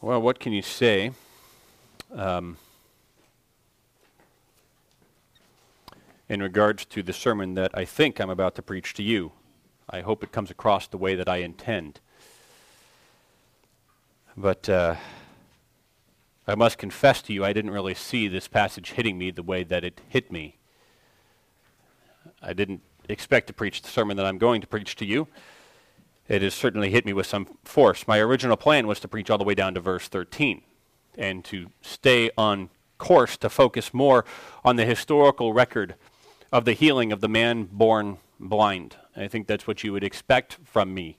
Well, what can you say? In regards to the sermon that I think I'm about to preach to you. I hope it comes across the way that I intend. But I must confess to you, I didn't really see this passage hitting me the way that it hit me. I didn't expect to preach the sermon that I'm going to preach to you. It has certainly hit me with some force. My original plan was to preach all the way down to verse 13 and to stay on course to focus more on the historical record of the healing of the man born blind. I think that's what you would expect from me.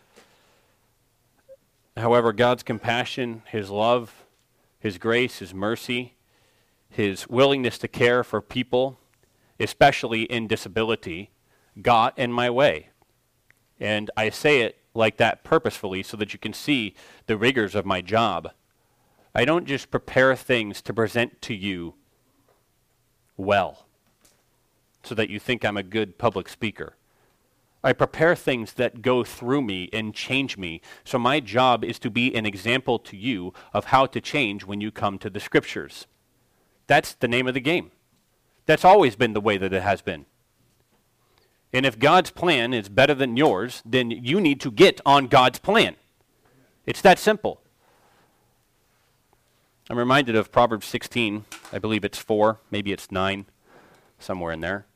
However, God's compassion, His love, His grace, His mercy, His willingness to care for people, especially in disability, got in my way. And I say it like that purposefully so that you can see the rigors of my job. I don't just prepare things to present to you well, so that you think I'm a good public speaker. I prepare things that go through me and change me. So my job is to be an example to you of how to change when you come to the Scriptures. That's the name of the game. That's always been the way that it has been. And if God's plan is better than yours, then you need to get on God's plan. It's that simple. I'm reminded of Proverbs 16. I believe it's 4, maybe it's 9, somewhere in there.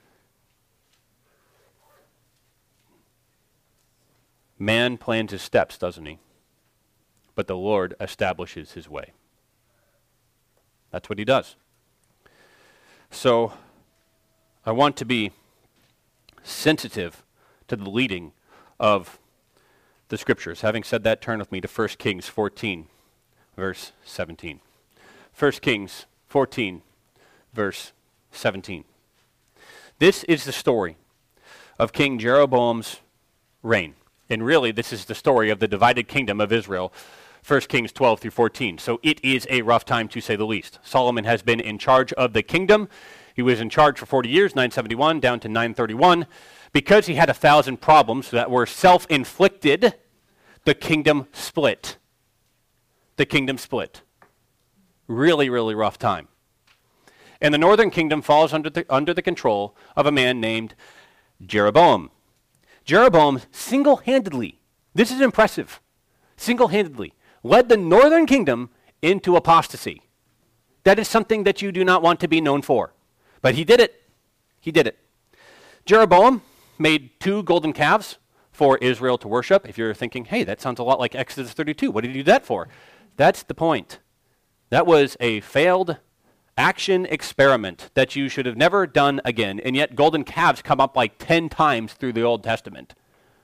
Man plans his steps, doesn't he? But the Lord establishes his way. That's what he does. So I want to be sensitive to the leading of the Scriptures. Having said that, turn with me to 1 Kings 14, verse 17. 1 Kings 14, verse 17. This is the story of King Jeroboam's reign. And really, this is the story of the divided kingdom of Israel, 1 Kings 12 through 14. So it is a rough time, to say the least. Solomon has been in charge of the kingdom. He was in charge for 40 years, 971 down to 931. Because he had 1,000 problems that were self-inflicted, the kingdom split. The kingdom split. Really, really rough time. And the northern kingdom falls under the control of a man named Jeroboam. Jeroboam single-handedly, this is impressive, single-handedly led the northern kingdom into apostasy. That is something that you do not want to be known for. But he did it. He did it. Jeroboam made 2 golden calves for Israel to worship. If you're thinking, hey, that sounds a lot like Exodus 32. What did he do that for? That's the point. That was a failed action experiment that you should have never done again, and yet golden calves come up like 10 times through the Old Testament.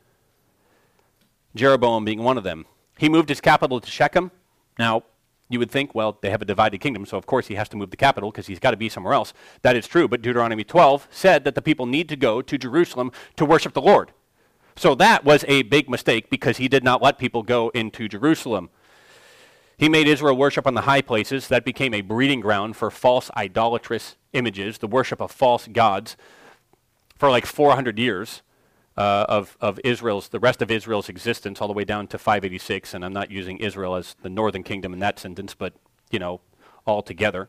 Jeroboam being one of them. He moved his capital to Shechem. Now, you would think, well, they have a divided kingdom, so of course he has to move the capital because he's got to be somewhere else. That is true, but Deuteronomy 12 said that the people need to go to Jerusalem to worship the Lord. So that was a big mistake because he did not let people go into Jerusalem. He made Israel worship on the high places. That became a breeding ground for false idolatrous images, the worship of false gods, for like 400 years of the rest of Israel's existence, all the way down to 586. And I'm not using Israel as the northern kingdom in that sentence, but, all together.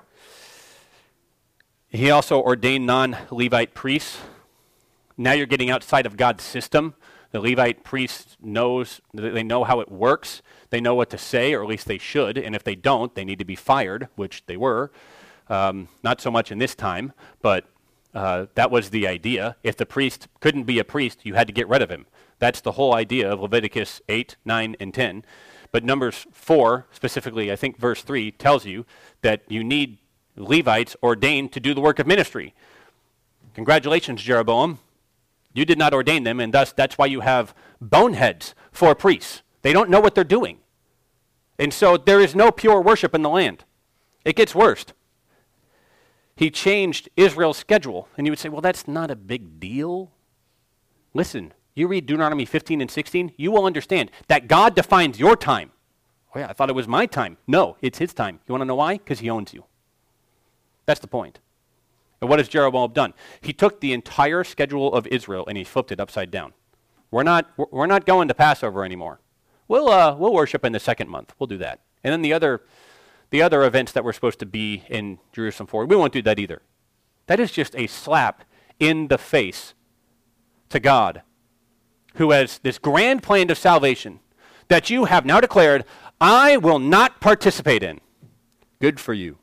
He also ordained non-Levite priests. Now you're getting outside of God's system. The Levite priests they know how it works. They know what to say, or at least they should. And if they don't, they need to be fired, which they were. Not so much in this time, but that was the idea. If the priest couldn't be a priest, you had to get rid of him. That's the whole idea of Leviticus 8, 9, and 10. But Numbers 4, specifically, I think verse 3, tells you that you need Levites ordained to do the work of ministry. Congratulations, Jeroboam. You did not ordain them, and thus that's why you have boneheads for priests. They don't know what they're doing. And so there is no pure worship in the land. It gets worse. He changed Israel's schedule. And you would say, well, that's not a big deal. Listen, you read Deuteronomy 15 and 16, you will understand that God defines your time. Oh yeah, I thought it was my time. No, it's his time. You want to know why? Because he owns you. That's the point. And what has Jeroboam done? He took the entire schedule of Israel and he flipped it upside down. We're not going to Passover anymore. We'll worship in the second month. We'll do that. And then the other events that we're supposed to be in Jerusalem for, we won't do that either. That is just a slap in the face to God, who has this grand plan of salvation that you have now declared, I will not participate in. Good for you.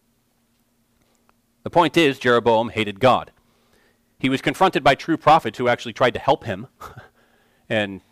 The point is, Jeroboam hated God. He was confronted by true prophets who actually tried to help him. And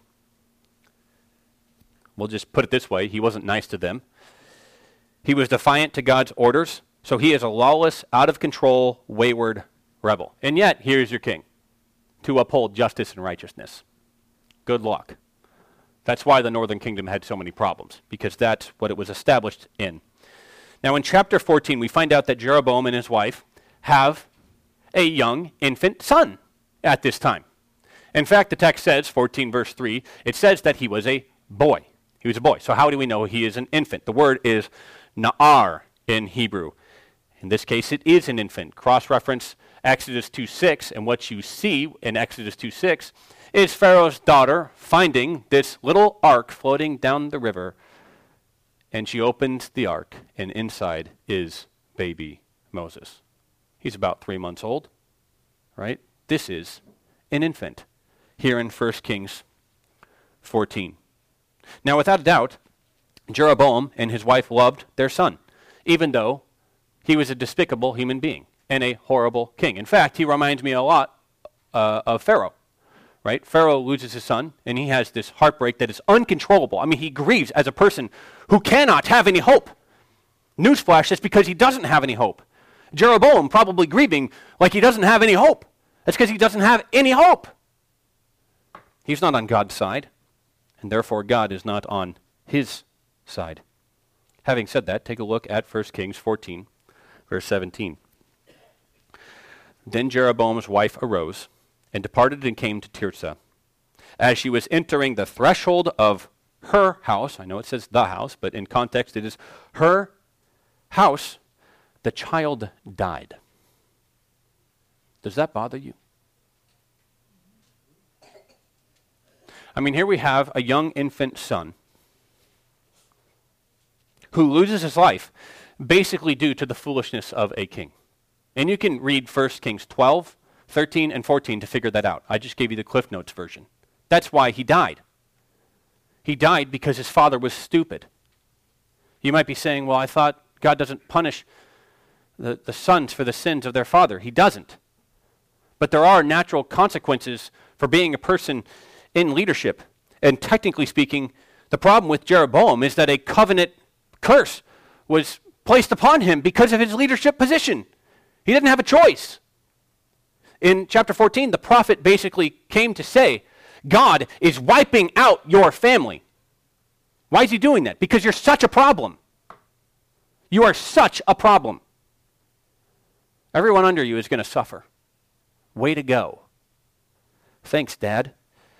we'll just put it this way, he wasn't nice to them. He was defiant to God's orders, so he is a lawless, out-of-control, wayward rebel. And yet, here's your king, to uphold justice and righteousness. Good luck. That's why the northern kingdom had so many problems, because that's what it was established in. Now, in chapter 14, we find out that Jeroboam and his wife have a young infant son at this time. In fact, the text says, 14 verse 3, it says that he was a boy. He was a boy. So how do we know he is an infant? The word is na'ar in Hebrew. In this case, it is an infant. Cross-reference Exodus 2:6, and what you see in Exodus 2:6 is Pharaoh's daughter finding this little ark floating down the river, and she opens the ark, and inside is baby Moses. He's about 3 months old, right? This is an infant here in 1 Kings 14. Now, without a doubt, Jeroboam and his wife loved their son, even though he was a despicable human being and a horrible king. In fact, he reminds me a lot of Pharaoh, right? Pharaoh loses his son, and he has this heartbreak that is uncontrollable. I mean, he grieves as a person who cannot have any hope. Newsflash, that's because he doesn't have any hope. Jeroboam probably grieving like he doesn't have any hope. That's because he doesn't have any hope. He's not on God's side, and therefore God is not on his side. Having said that, take a look at 1 Kings 14, verse 17. Then Jeroboam's wife arose and departed and came to Tirzah. As she was entering the threshold of her house, I know it says the house, but in context it is her house, the child died. Does that bother you? I mean, here we have a young infant son who loses his life basically due to the foolishness of a king. And you can read 1 Kings 12, 13, and 14 to figure that out. I just gave you the Cliff Notes version. That's why he died. He died because his father was stupid. You might be saying, well, I thought God doesn't punish the sons for the sins of their father. He doesn't. But there are natural consequences for being a person in leadership. And technically speaking, the problem with Jeroboam is that a covenant curse was placed upon him because of his leadership position. He didn't have a choice. In chapter 14, the prophet basically came to say, God is wiping out your family. Why is he doing that? Because you're such a problem. You are such a problem. Everyone under you is going to suffer. Way to go. Thanks, Dad.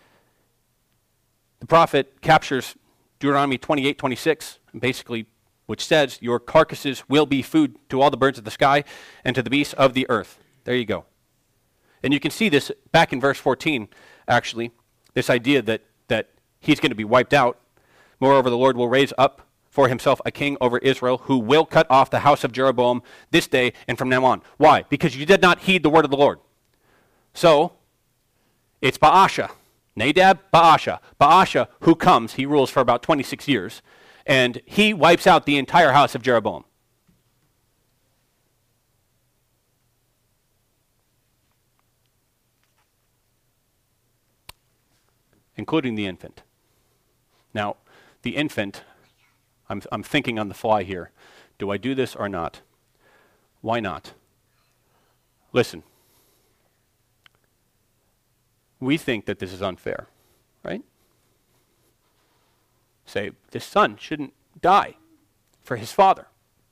The prophet captures Deuteronomy 28:26, basically, which says, your carcasses will be food to all the birds of the sky and to the beasts of the earth. There you go. And you can see this back in verse 14, actually, this idea that he's going to be wiped out. Moreover, the Lord will raise up for himself a king over Israel who will cut off the house of Jeroboam this day and from now on. Why? Because you did not heed the word of the Lord. So, it's Baasha. Nadab, Baasha. Baasha, who comes, he rules for about 26 years, and he wipes out the entire house of Jeroboam. Including the infant. Now, the infant, I'm thinking on the fly here. Do I do this or not? Why not? Listen. We think that this is unfair, right? Say, this son shouldn't die for his father.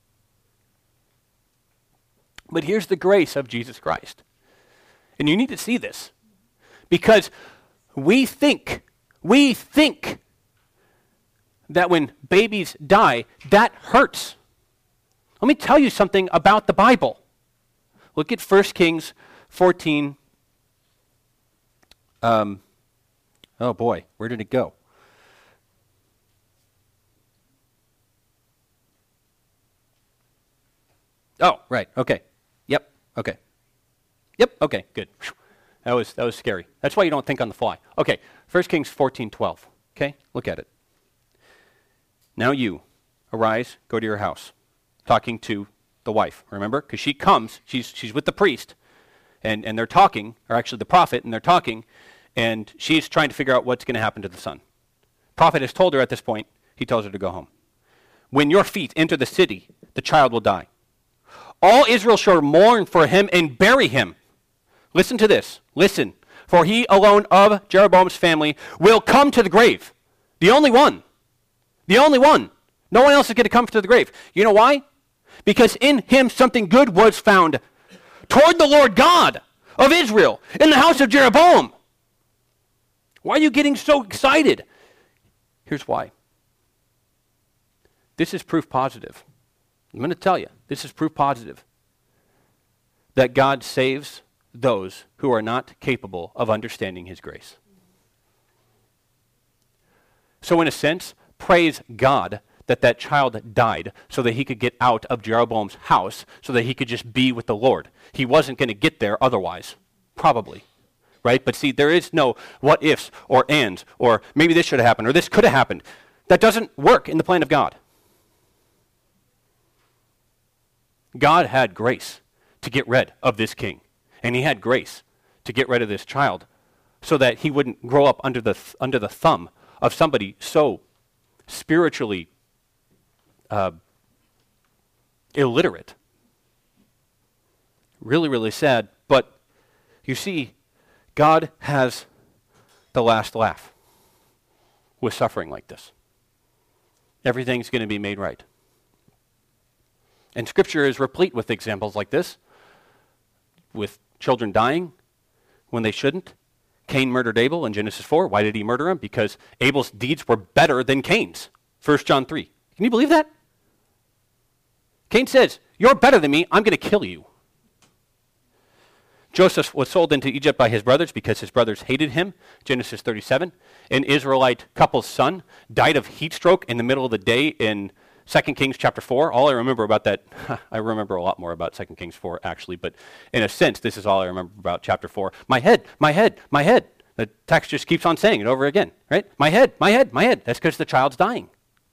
But here's the grace of Jesus Christ. And you need to see this. Because we think that when babies die, that hurts. Let me tell you something about the Bible. Look at 1 Kings 14. Oh boy, where did it go? Oh, right. Okay. Yep. Okay. Yep. Okay. Good. That was scary. That's why you don't think on the fly. Okay. 1 Kings 14:12. Okay. Look at it. Now you arise, go to your house. Talking to the wife. Remember, because she comes. She's with the priest, and they're talking, or actually the prophet, and they're talking, and she's trying to figure out what's going to happen to the son. Prophet has told her at this point. He tells her to go home. When your feet enter the city, the child will die. All Israel shall mourn for him and bury him. Listen to this. Listen. For he alone of Jeroboam's family will come to the grave. The only one. The only one. No one else is going to come to the grave. You know why? Because in him something good was found toward the Lord God of Israel in the house of Jeroboam. Why are you getting so excited? Here's why. This is proof positive. I'm going to tell you, this is proof positive that God saves those who are not capable of understanding his grace. So in a sense, praise God that that child died so that he could get out of Jeroboam's house so that he could just be with the Lord. He wasn't going to get there otherwise, probably. Right? But see, there is no what ifs or ands or maybe this should have happened or this could have happened. That doesn't work in the plan of God. God had grace to get rid of this king. And he had grace to get rid of this child so that he wouldn't grow up under the thumb of somebody so spiritually illiterate. Really, really sad. But you see, God has the last laugh with suffering like this. Everything's going to be made right. And Scripture is replete with examples like this, with children dying when they shouldn't. Cain murdered Abel in Genesis 4. Why did he murder him? Because Abel's deeds were better than Cain's. 1 John 3. Can you believe that? Cain says, you're better than me, I'm going to kill you. Joseph was sold into Egypt by his brothers because his brothers hated him. Genesis 37. An Israelite couple's son died of heat stroke in the middle of the day in 2 Kings chapter 4. All I remember about that, I remember a lot more about 2 Kings 4 actually, but in a sense, this is all I remember about chapter 4. My head, my head, my head. The text just keeps on saying it over again, right? My head, my head, my head. That's because the child's dying.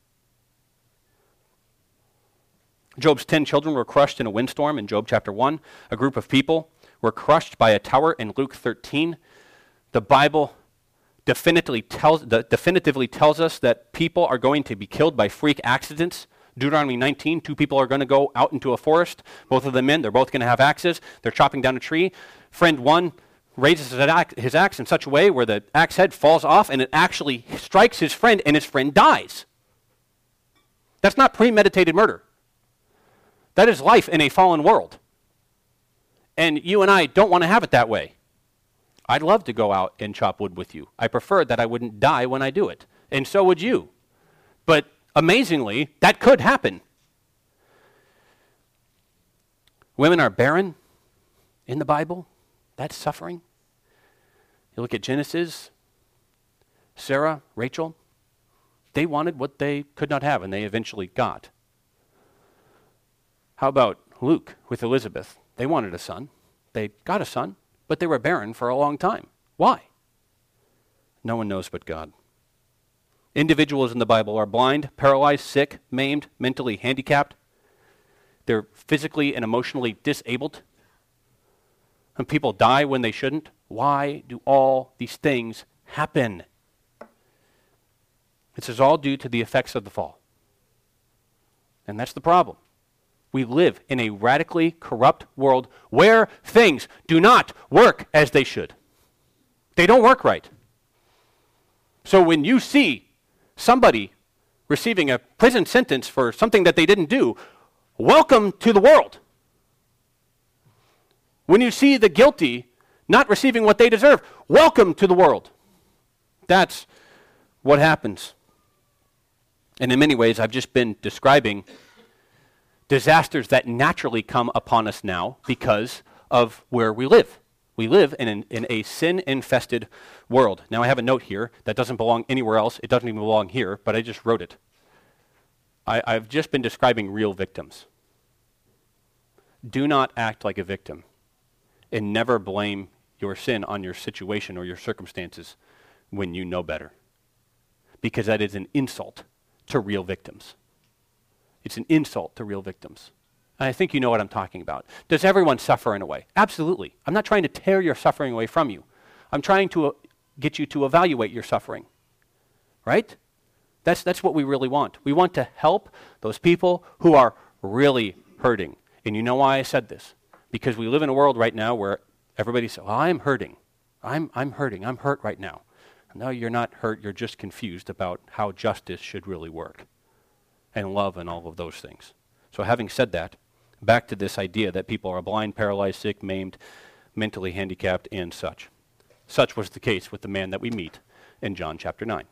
Job's 10 children were crushed in a windstorm in Job chapter 1. A group of people were crushed by a tower in Luke 13. The Bible definitively tells us that people are going to be killed by freak accidents. Deuteronomy 19, 2 people are going to go out into a forest. Both of them men, they're both going to have axes. They're chopping down a tree. Friend one raises his axe in such a way where the axe head falls off and it actually strikes his friend and his friend dies. That's not premeditated murder. That is life in a fallen world. And you and I don't want to have it that way. I'd love to go out and chop wood with you. I prefer that I wouldn't die when I do it. And so would you. But amazingly, that could happen. Women are barren in the Bible. That's suffering. You look at Genesis, Sarah, Rachel. They wanted what they could not have, and they eventually got. How about Luke with Elizabeth? They wanted a son. They got a son. But they were barren for a long time. Why? No one knows but God. Individuals in the Bible are blind, paralyzed, sick, maimed, mentally handicapped. They're physically and emotionally disabled. And people die when they shouldn't. Why do all these things happen? This is all due to the effects of the fall. And that's the problem. We live in a radically corrupt world where things do not work as they should. They don't work right. So when you see somebody receiving a prison sentence for something that they didn't do, welcome to the world. When you see the guilty not receiving what they deserve, welcome to the world. That's what happens. And in many ways, I've just been describing disasters that naturally come upon us now because of where we live. We live in a sin-infested world. Now I have a note here that doesn't belong anywhere else. It doesn't even belong here, but I just wrote it. I've just been describing real victims. Do not act like a victim, and never blame your sin on your situation or your circumstances when you know better, because that is an insult to real victims. It's an insult to real victims. And I think you know what I'm talking about. Does everyone suffer in a way? Absolutely. I'm not trying to tear your suffering away from you. I'm trying to get you to evaluate your suffering, right? That's what we really want. We want to help those people who are really hurting. And you know why I said this? Because we live in a world right now where everybody says, well, I'm hurting. I'm hurting. I'm hurt right now. No, you're not hurt. You're just confused about how justice should really work and love and all of those things. So having said that, back to this idea that people are blind, paralyzed, sick, maimed, mentally handicapped, and such. Such was the case with the man that we meet in John chapter 9.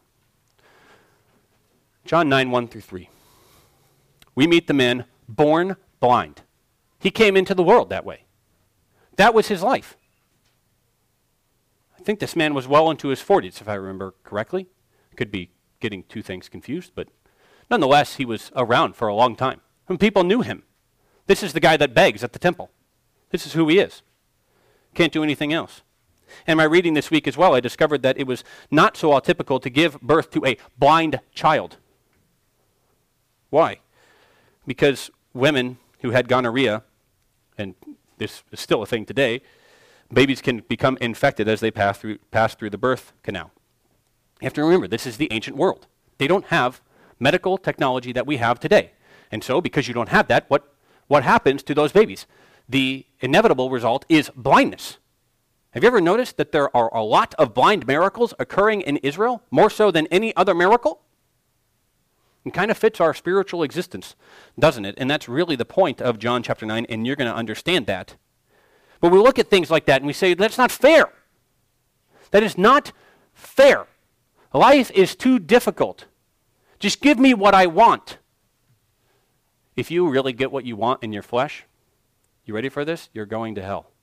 John 9, 1 through 3. We meet the man born blind. He came into the world that way. That was his life. I think this man was well into his 40s, if I remember correctly. Could be getting two things confused, but nonetheless, he was around for a long time. And people knew him. This is the guy that begs at the temple. This is who he is. Can't do anything else. And my reading this week as well, I discovered that it was not so atypical to give birth to a blind child. Why? Because women who had gonorrhea, and this is still a thing today, babies can become infected as they pass through the birth canal. You have to remember, this is the ancient world. They don't have medical technology that we have today. And so, because you don't have that, what happens to those babies? The inevitable result is blindness. Have you ever noticed that there are a lot of blind miracles occurring in Israel, more so than any other miracle? It kind of fits our spiritual existence, doesn't it? And that's really the point of John chapter 9, and you're going to understand that. But we look at things like that and we say, that's not fair. That is not fair. Life is too difficult. Just give me what I want. If you really get what you want in your flesh, you ready for this? You're going to hell.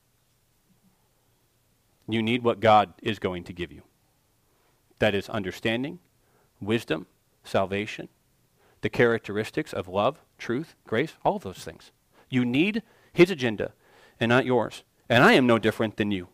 You need what God is going to give you. That is understanding, wisdom, salvation, the characteristics of love, truth, grace, all of those things. You need his agenda and not yours. And I am no different than you.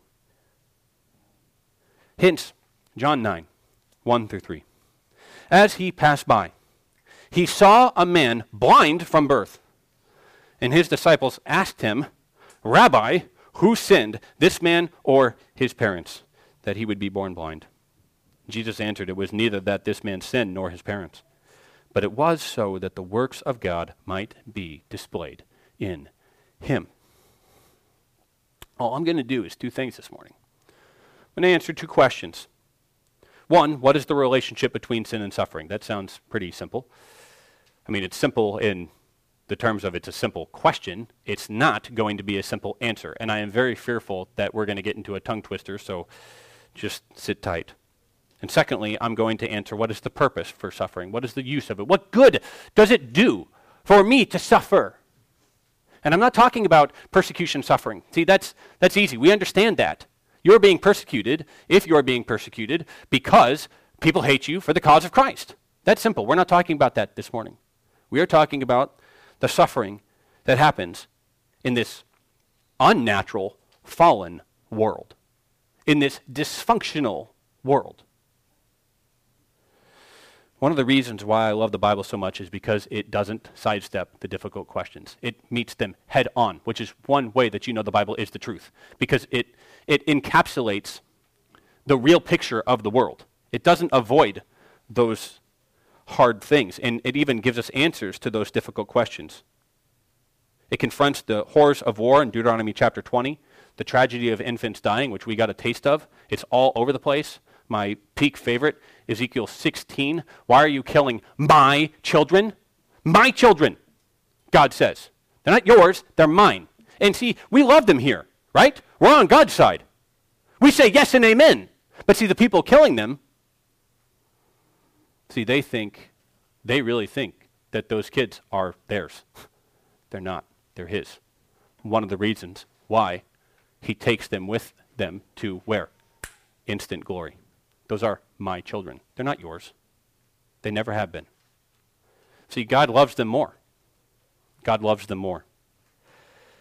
Hence, John 9, 1 through 3. As he passed by, he saw a man blind from birth. And his disciples asked him, Rabbi, who sinned, this man or his parents, that he would be born blind? Jesus answered, it was neither that this man sinned nor his parents, but it was so that the works of God might be displayed in him. All I'm going to do is two things this morning. I'm going to answer two questions. One, what is the relationship between sin and suffering? That sounds pretty simple. I mean, it's simple in the terms of it's a simple question. It's not going to be a simple answer. And I am very fearful that we're going to get into a tongue twister, so just sit tight. And secondly, I'm going to answer what is the purpose for suffering? What is the use of it? What good does it do for me to suffer? And I'm not talking about persecution suffering. See, that's easy. We understand that. You're being persecuted, if you're being persecuted, because people hate you for the cause of Christ. That's simple. We're not talking about that this morning. We are talking about the suffering that happens in this unnatural, fallen world, in this dysfunctional world. One of the reasons why I love the Bible so much is because it doesn't sidestep the difficult questions. It meets them head on, which is one way that you know the Bible is the truth, because it encapsulates the real picture of the world. It doesn't avoid those hard things, and it even gives us answers to those difficult questions. It confronts the horrors of war in Deuteronomy chapter 20, the tragedy of infants dying, which we got a taste of. It's all over the place. My peak favorite, Ezekiel 16. Why are you killing my children? My children, God says. They're not yours, they're mine. And see, we love them here, right? We're on God's side. We say yes and amen. But see, the people killing them, see, they really think that those kids are theirs. They're not. They're his. One of the reasons why he takes them with them to where? Instant glory. Those are my children. They're not yours. They never have been. See, God loves them more. God loves them more.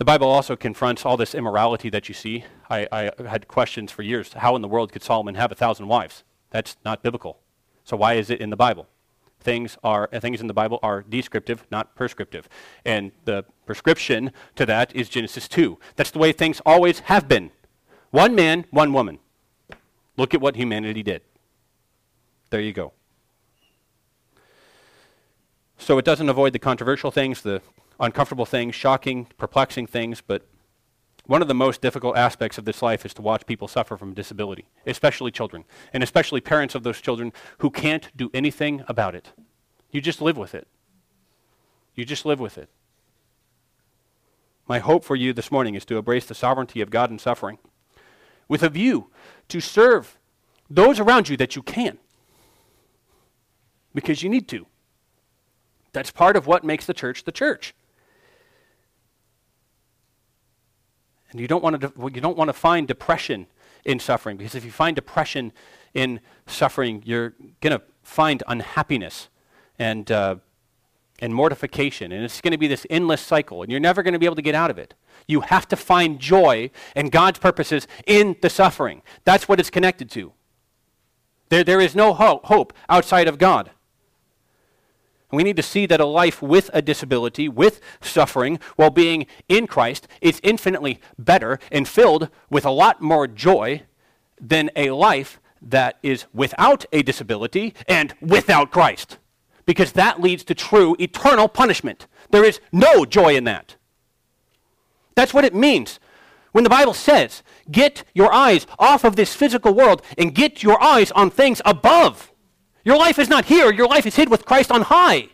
The Bible also confronts all this immorality that you see. I had questions for years. How in the world could Solomon have 1,000 wives? That's not biblical. So why is it in the Bible? Things in the Bible are descriptive, not prescriptive. And the prescription to that is Genesis 2. That's the way things always have been. One man, one woman. Look at what humanity did. There you go. So it doesn't avoid the controversial things, the uncomfortable things, shocking, perplexing things, but one of the most difficult aspects of this life is to watch people suffer from disability, especially children, and especially parents of those children who can't do anything about it. You just live with it. You just live with it. My hope for you this morning is to embrace the sovereignty of God in suffering with a view to serve those around you that you can, because you need to. That's part of what makes the church the church. And you don't want to find depression in suffering, because if you find depression in suffering, you're going to find unhappiness and mortification, and it's going to be this endless cycle, and you're never going to be able to get out of it. You have to find joy and God's purposes in the suffering. That's what it's connected to. There is no hope outside of God. We need to see that a life with a disability, with suffering, while being in Christ, is infinitely better and filled with a lot more joy than a life that is without a disability and without Christ. Because that leads to true eternal punishment. There is no joy in that. That's what it means when the Bible says, get your eyes off of this physical world and get your eyes on things above. Your life is not here. Your life is hid with Christ on high.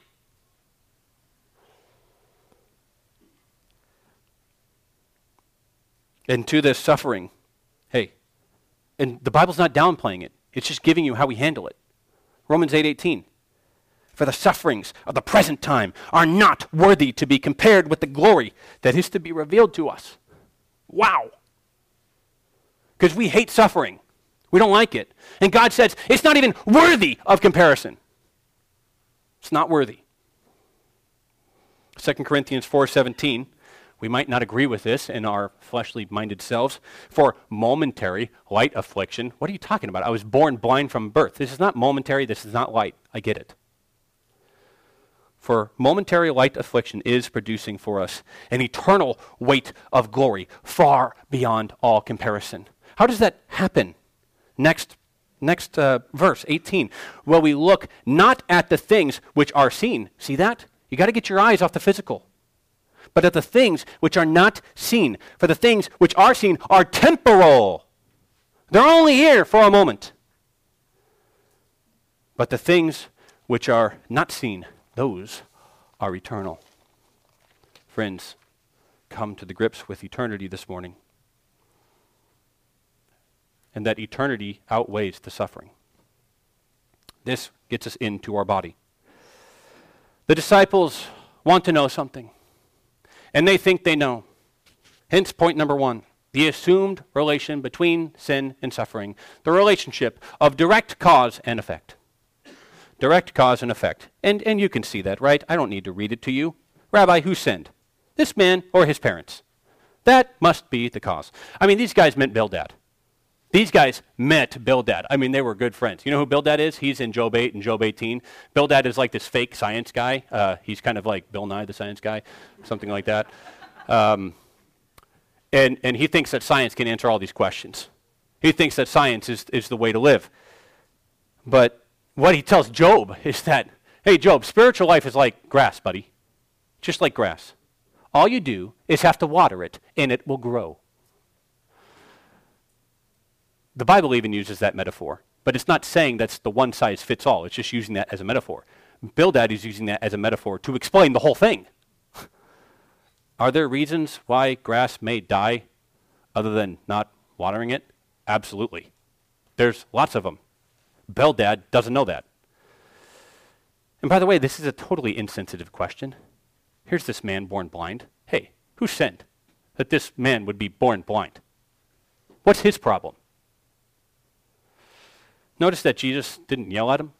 And to this suffering, hey, and the Bible's not downplaying it. It's just giving you how we handle it. Romans 8:18. For the sufferings of the present time are not worthy to be compared with the glory that is to be revealed to us. Wow. Because we hate suffering. We don't like it. And God says it's not even worthy of comparison. It's not worthy. 2 Corinthians 4:17. We might not agree with this in our fleshly-minded selves. For momentary light affliction. What are you talking about? I was born blind from birth. This is not momentary. This is not light. I get it. For momentary light affliction is producing for us an eternal weight of glory far beyond all comparison. How does that happen? Next verse, 18. Well, we look not at the things which are seen. See that? You got to get your eyes off the physical. But at the things which are not seen. For the things which are seen are temporal. They're only here for a moment. But the things which are not seen, those are eternal. Friends, come to the grips with eternity this morning. And that eternity outweighs the suffering. This gets us into our body. The disciples want to know something, and they think they know. Hence point number 1, the assumed relation between sin and suffering, the relationship of direct cause and effect. Direct cause and effect. And you can see that, right? I don't need to read it to you. Rabbi, who sinned? This man or his parents? That must be the cause. I mean, these guys met Bildad. These guys met Bildad. I mean, they were good friends. You know who Bildad is? He's in Job 8 and Job 18. Bildad is like this fake science guy. He's kind of like Bill Nye the Science Guy, something like that. And he thinks that science can answer all these questions. He thinks that science is the way to live. But what he tells Job is that, hey, Job, spiritual life is like grass, buddy. Just like grass. All you do is have to water it, and it will grow. The Bible even uses that metaphor, but it's not saying that's the one size fits all. It's just using that as a metaphor. Bildad is using that as a metaphor to explain the whole thing. Are there reasons why grass may die other than not watering it? Absolutely. There's lots of them. Bildad doesn't know that. And by the way, this is a totally insensitive question. Here's this man born blind. Hey, who sinned that this man would be born blind? What's his problem? Notice that Jesus didn't yell at him.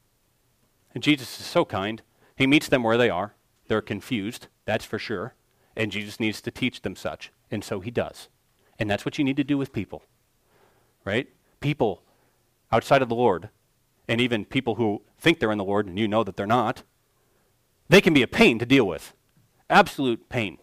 And Jesus is so kind. He meets them where they are. They're confused, that's for sure. And Jesus needs to teach them such. And so he does. And that's what you need to do with people, right? People outside of the Lord, and even people who think they're in the Lord and you know that they're not, they can be a pain to deal with. Absolute pain.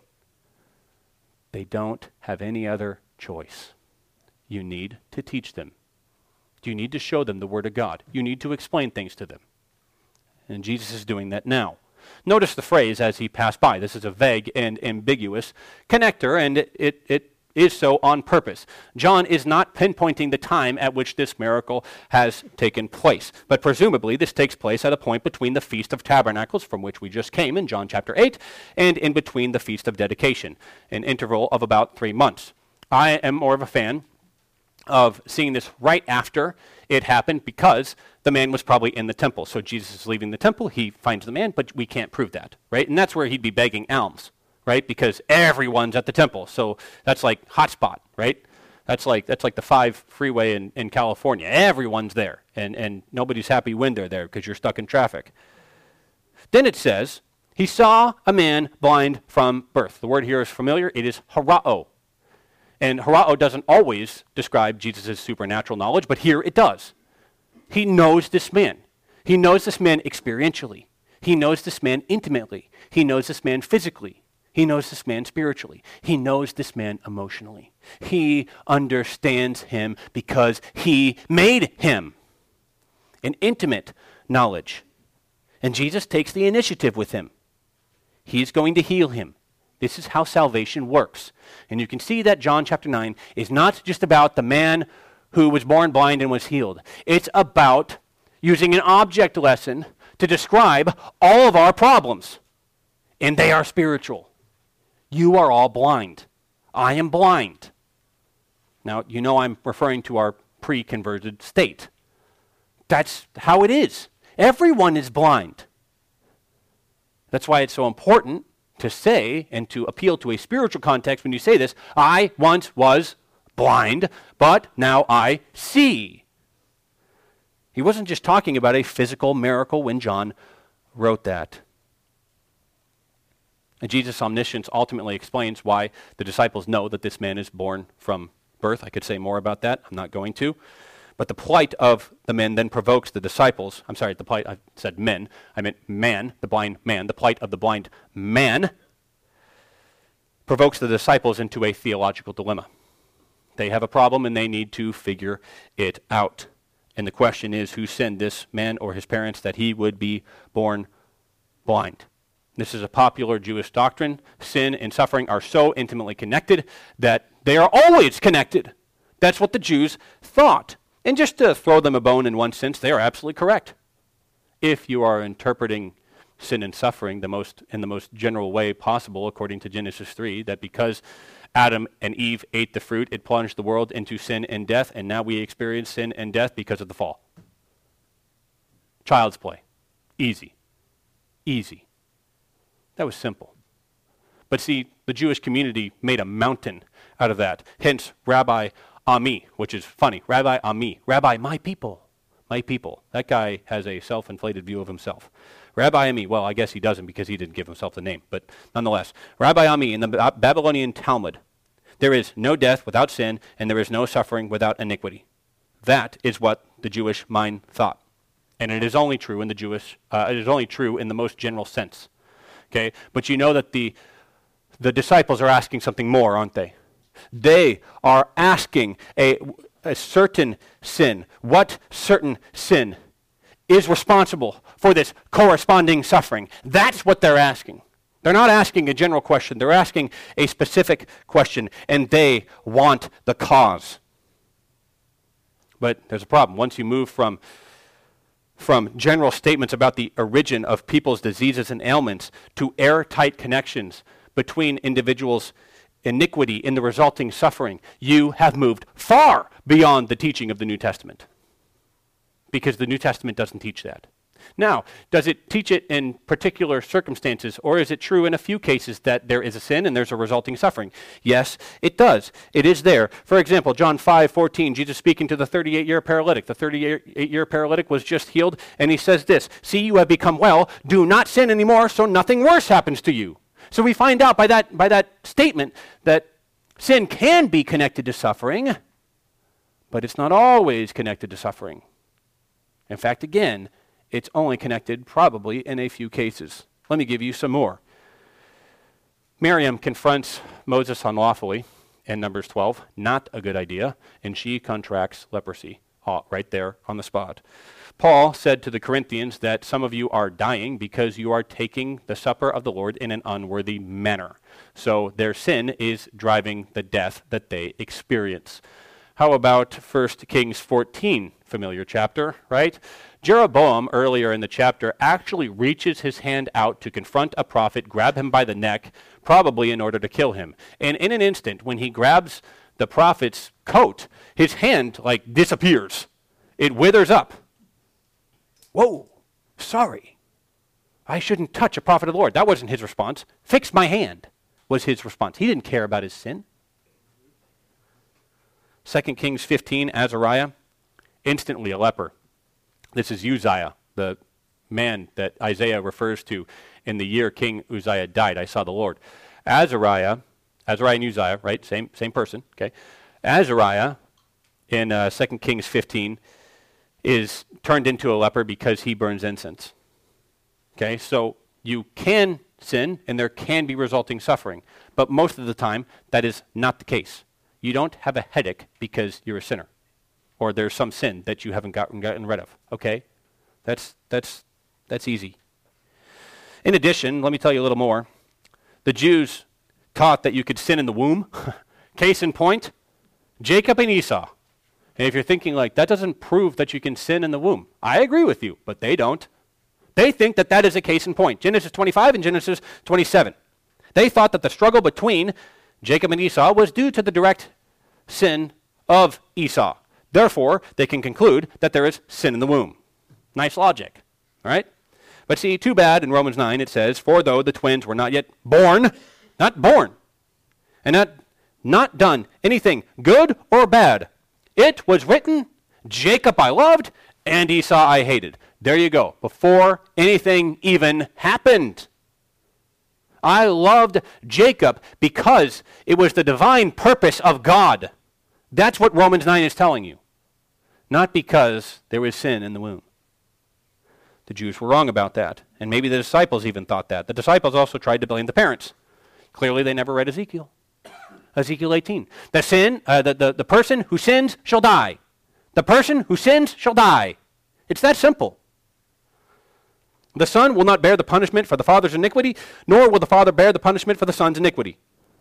They don't have any other choice. You need to teach them. You need to show them the Word of God. You need to explain things to them. And Jesus is doing that now. Notice the phrase as he passed by. This is a vague and ambiguous connector, and it is so on purpose. John is not pinpointing the time at which this miracle has taken place, but presumably this takes place at a point between the Feast of Tabernacles, from which we just came in John chapter 8, and in between the Feast of Dedication, an interval of about 3 months. I am more of a fan of seeing this right after it happened because the man was probably in the temple. So Jesus is leaving the temple, he finds the man, but we can't prove that, right? And that's where he'd be begging alms, right? Because everyone's at the temple. So that's like hotspot, right? That's like the 5 freeway in California. Everyone's there, and nobody's happy when they're there because you're stuck in traffic. Then it says, he saw a man blind from birth. The word here is familiar. It is horao. And horao doesn't always describe Jesus' supernatural knowledge, but here it does. He knows this man. He knows this man experientially. He knows this man intimately. He knows this man physically. He knows this man spiritually. He knows this man emotionally. He understands him because he made him. An intimate knowledge. And Jesus takes the initiative with him. He's going to heal him. This is how salvation works. And you can see that John chapter 9 is not just about the man who was born blind and was healed. It's about using an object lesson to describe all of our problems. And they are spiritual. You are all blind. I am blind. Now, you know I'm referring to our pre-converted state. That's how it is. Everyone is blind. That's why it's so important to say and to appeal to a spiritual context when you say this. I once was blind, but now I see. He wasn't just talking about a physical miracle when John wrote that. And Jesus' omniscience ultimately explains why the disciples know that this man is born from birth. I could say more about that. I'm not going to. But the plight of the men then provokes the disciples. I'm sorry, the plight, I said men. I meant man, the blind man. The plight of the blind man provokes the disciples into a theological dilemma. They have a problem and they need to figure it out. And the question is, who sinned, this man or his parents, that he would be born blind? This is a popular Jewish doctrine. Sin and suffering are so intimately connected that they are always connected. That's what the Jews thought. And just to throw them a bone in one sense, they are absolutely correct. If you are interpreting sin and suffering in the most general way possible, according to Genesis 3, that because Adam and Eve ate the fruit, it plunged the world into sin and death, and now we experience sin and death because of the fall. Child's play. Easy. Easy. That was simple. But see, the Jewish community made a mountain out of that. Hence, Rabbi Ami, which is funny. Rabbi Ami. Rabbi, my people. My people. That guy has a self-inflated view of himself. Rabbi Ami, well, I guess he doesn't because he didn't give himself the name, but nonetheless. Rabbi Ami, in the Babylonian Talmud, there is no death without sin, and there is no suffering without iniquity. That is what the Jewish mind thought. And it is only true in the most general sense. Okay? But you know that the disciples are asking something more, aren't they? They are asking a certain sin. What certain sin is responsible for this corresponding suffering? That's what they're asking. They're not asking a general question. They're asking a specific question, and they want the cause. But there's a problem. Once you move from general statements about the origin of people's diseases and ailments to airtight connections between individuals' iniquity in the resulting suffering, you have moved far beyond the teaching of the New Testament. Because the New Testament doesn't teach that. Now, does it teach it in particular circumstances, or is it true in a few cases that there is a sin and there's a resulting suffering? Yes, it does. It is there. For example, John 5:14, Jesus speaking to the 38-year paralytic. The 38-year paralytic was just healed, and he says this, "See, you have become well. Do not sin anymore, so nothing worse happens to you." So we find out by that statement that sin can be connected to suffering, but it's not always connected to suffering. In fact, again, it's only connected probably in a few cases. Let me give you some more. Miriam confronts Moses unlawfully in Numbers 12, not a good idea, and she contracts leprosy right there on the spot. Paul said to the Corinthians that some of you are dying because you are taking the supper of the Lord in an unworthy manner. So their sin is driving the death that they experience. How about 1 Kings 14, familiar chapter, right? Jeroboam, earlier in the chapter, actually reaches his hand out to confront a prophet, grab him by the neck, probably in order to kill him. And in an instant, when he grabs the prophet's coat, his hand, disappears. It withers up. Whoa, sorry. I shouldn't touch a prophet of the Lord. That wasn't his response. Fix my hand was his response. He didn't care about his sin. 2 Kings 15, Azariah, instantly a leper. This is Uzziah, the man that Isaiah refers to in the year King Uzziah died. I saw the Lord. Azariah and Uzziah, right? Same person, okay? Azariah in 2 Kings 15 is turned into a leper because he burns incense. Okay, so you can sin and there can be resulting suffering, but most of the time that is not the case. You don't have a headache because you're a sinner, or there's some sin that you haven't gotten rid of. Okay, that's easy. In addition, let me tell you a little more. The Jews taught that you could sin in the womb. Case in point, Jacob and Esau. And if you're thinking that doesn't prove that you can sin in the womb, I agree with you, but they don't. They think that is a case in point. Genesis 25 and Genesis 27. They thought that the struggle between Jacob and Esau was due to the direct sin of Esau. Therefore, they can conclude that there is sin in the womb. Nice logic, all right? But see, too bad in Romans 9 it says, for though the twins were not yet born, and not done anything good or bad, it was written, Jacob I loved, and Esau I hated. There you go, before anything even happened. I loved Jacob because it was the divine purpose of God. That's what Romans 9 is telling you. Not because there was sin in the womb. The Jews were wrong about that. And maybe the disciples even thought that. The disciples also tried to blame the parents. Clearly they never read Ezekiel. Ezekiel 18. The person who sins shall die. The person who sins shall die. It's that simple. The son will not bear the punishment for the father's iniquity, nor will the father bear the punishment for the son's iniquity.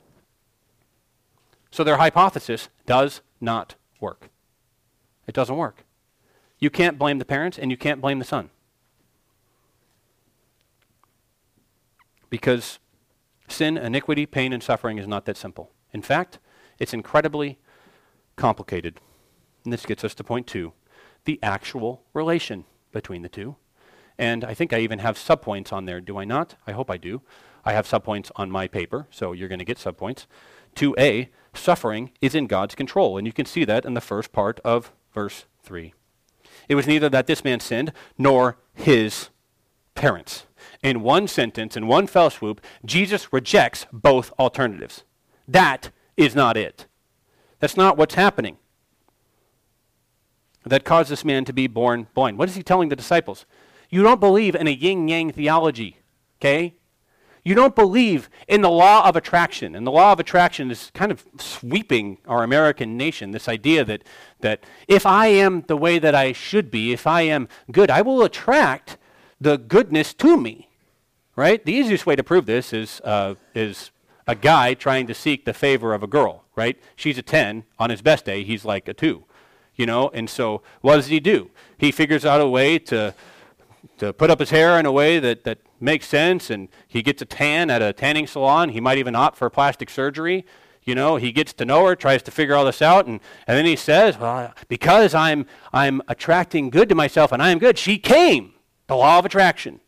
So their hypothesis does not work. It doesn't work. You can't blame the parents and you can't blame the son. Because sin, iniquity, pain, and suffering is not that simple. In fact, it's incredibly complicated. And this gets us to point 2, the actual relation between the two. And I think I even have subpoints on there, do I not? I hope I do. I have subpoints on my paper, so you're going to get subpoints. 2a, suffering is in God's control, and you can see that in the first part of verse 3. It was neither that this man sinned, nor his parents. In one sentence, in one fell swoop, Jesus rejects both alternatives. That is not it. That's not what's happening. That caused this man to be born blind. What is he telling the disciples? You don't believe in a yin-yang theology, okay? You don't believe in the law of attraction. And the law of attraction is kind of sweeping our American nation, this idea that if I am the way that I should be, if I am good, I will attract the goodness to me, right? The easiest way to prove this is a guy trying to seek the favor of a girl, right? She's a 10. On his best day, he's like a 2, And so what does he do? He figures out a way to put up his hair in a way that makes sense, and he gets a tan at a tanning salon. He might even opt for plastic surgery. He gets to know her, tries to figure all this out, and then he says, well, because I'm attracting good to myself and I am good, she came. The law of attraction.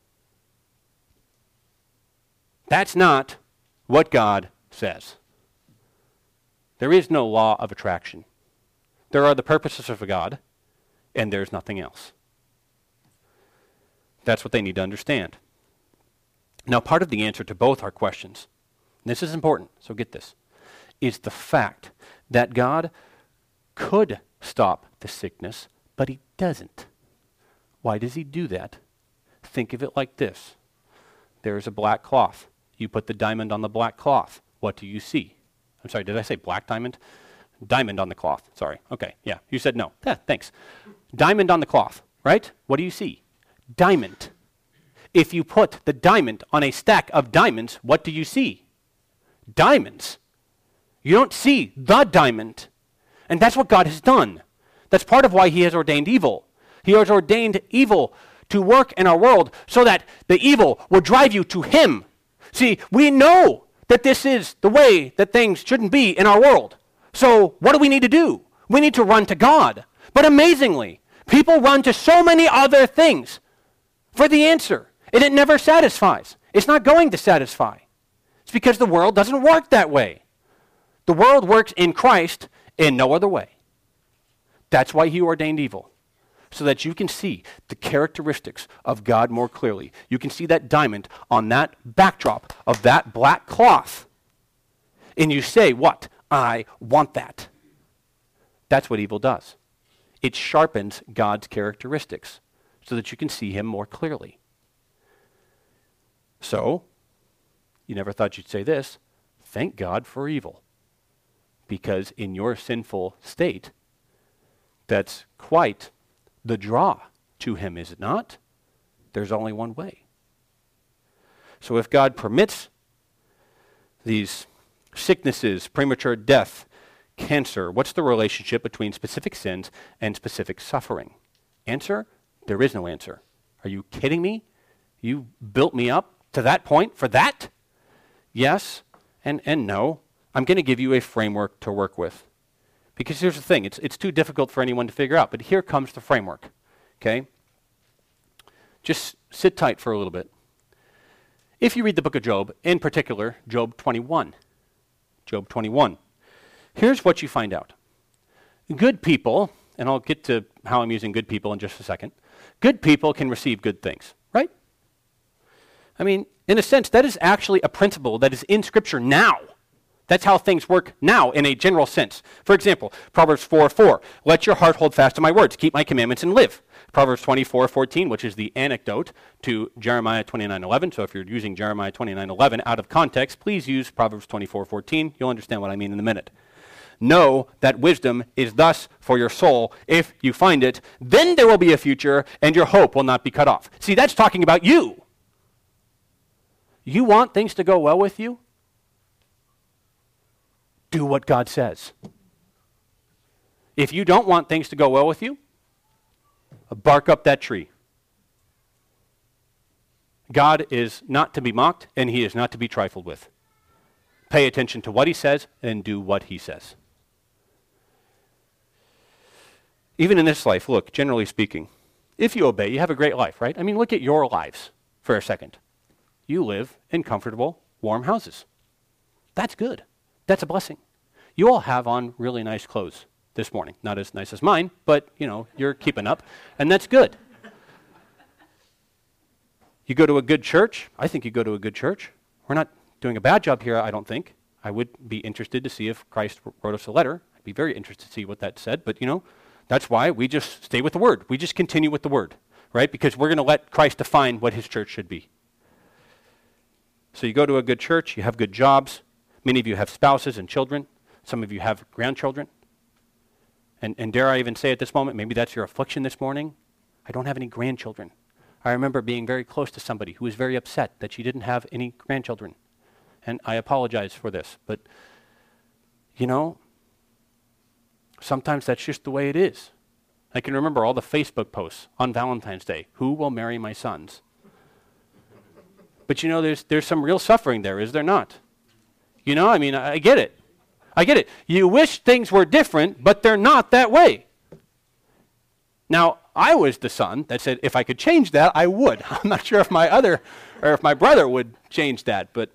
That's not what God says. There is no law of attraction. There are the purposes of God, and there's nothing else. That's what they need to understand. Now, part of the answer to both our questions, and this is important, so get this, is the fact that God could stop the sickness, but he doesn't. Why does he do that? Think of it like this. There's a black cloth. You put the diamond on the black cloth. What do you see? I'm sorry, did I say black diamond? Diamond on the cloth. Sorry. Okay, yeah. You said no. Yeah, thanks. Diamond on the cloth, right? What do you see? Diamond. If you put the diamond on a stack of diamonds, what do you see? Diamonds. You don't see the diamond. And that's what God has done. That's part of why he has ordained evil. He has ordained evil to work in our world so that the evil will drive you to him. See, we know that this is the way that things shouldn't be in our world. So what do we need to do? We need to run to God. But amazingly, people run to so many other things for the answer. And it never satisfies. It's not going to satisfy. It's because the world doesn't work that way. The world works in Christ in no other way. That's why he ordained evil. So that you can see the characteristics of God more clearly. You can see that diamond on that backdrop of that black cloth. And you say, what? I want that. That's what evil does. It sharpens God's characteristics so that you can see him more clearly. So, you never thought you'd say this, thank God for evil. Because in your sinful state, that's quite the draw to him, is it not? There's only one way. So if God permits these sicknesses, premature death, cancer, what's the relationship between specific sins and specific suffering? Answer, there is no answer. Are you kidding me? You built me up to that point for that? Yes and no. I'm going to give you a framework to work with. Because here's the thing, it's too difficult for anyone to figure out, but here comes the framework, okay? Just sit tight for a little bit. If you read the book of Job, in particular, Job 21, here's what you find out. Good people, and I'll get to how I'm using good people in just a second, good people can receive good things, right? I mean, in a sense, that is actually a principle that is in Scripture now. That's how things work now in a general sense. For example, Proverbs 4:4, let your heart hold fast to my words, keep my commandments and live. Proverbs 24:14, which is the anecdote to Jeremiah 29:11. So if you're using Jeremiah 29:11 out of context, please use Proverbs 24:14. You'll understand what I mean in a minute. Know that wisdom is thus for your soul. If you find it, then there will be a future and your hope will not be cut off. See, that's talking about you. You want things to go well with you? Do what God says. If you don't want things to go well with you, bark up that tree. God is not to be mocked, and he is not to be trifled with. Pay attention to what he says, and do what he says. Even in this life, look, generally speaking, if you obey, you have a great life, right? I mean, look at your lives for a second. You live in comfortable, warm houses. That's good. That's a blessing. You all have on really nice clothes this morning. Not as nice as mine, but, you're keeping up, and that's good. You go to a good church. I think you go to a good church. We're not doing a bad job here, I don't think. I would be interested to see if Christ wrote us a letter. I'd be very interested to see what that said, but, that's why we just stay with the Word. We just continue with the Word, right? Because we're going to let Christ define what his church should be. So you go to a good church, you have good jobs. Many of you have spouses and children. Some of you have grandchildren. And dare I even say at this moment, maybe that's your affliction this morning. I don't have any grandchildren. I remember being very close to somebody who was very upset that she didn't have any grandchildren. And I apologize for this. But, sometimes that's just the way it is. I can remember all the Facebook posts on Valentine's Day. Who will marry my sons? But there's some real suffering there, is there not? I get it. I get it. You wish things were different, but they're not that way. Now, I was the son that said, if I could change that, I would. I'm not sure if my brother would change that, but